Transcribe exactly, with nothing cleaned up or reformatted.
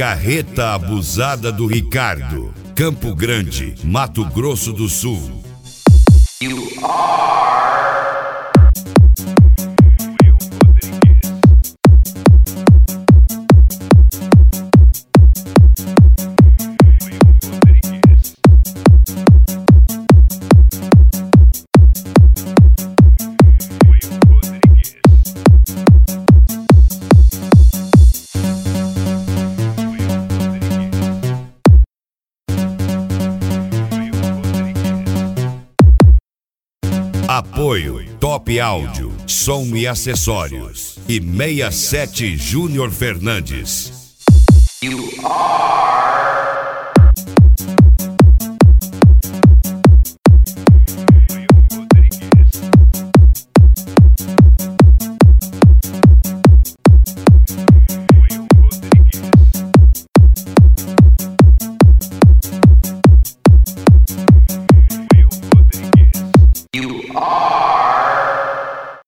Carreta Abusada do Ricardo, Campo Grande, Mato Grosso do Sul. You are... Apoio Top Áudio, som e acessórios. E sessenta e sete Júnior Fernandes. You are...